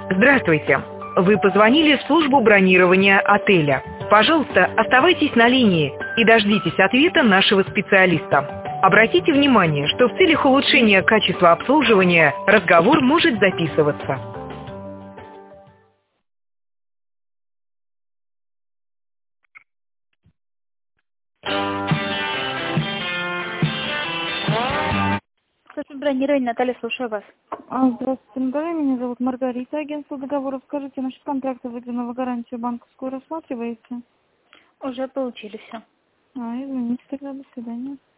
Здравствуйте. Вы позвонили в службу бронирования отеля. Пожалуйста, оставайтесь на линии и дождитесь ответа нашего специалиста. Обратите внимание, что в целях улучшения качества обслуживания разговор может записываться. Служба бронирования, Наталья, слушаю вас. Здравствуйте, Наталья. Меня зовут Маргарита, агентство договоров. Скажите, насчет контракта выданного гарантию банковскую рассматриваете? Уже получили все. Извините, тогда до свидания.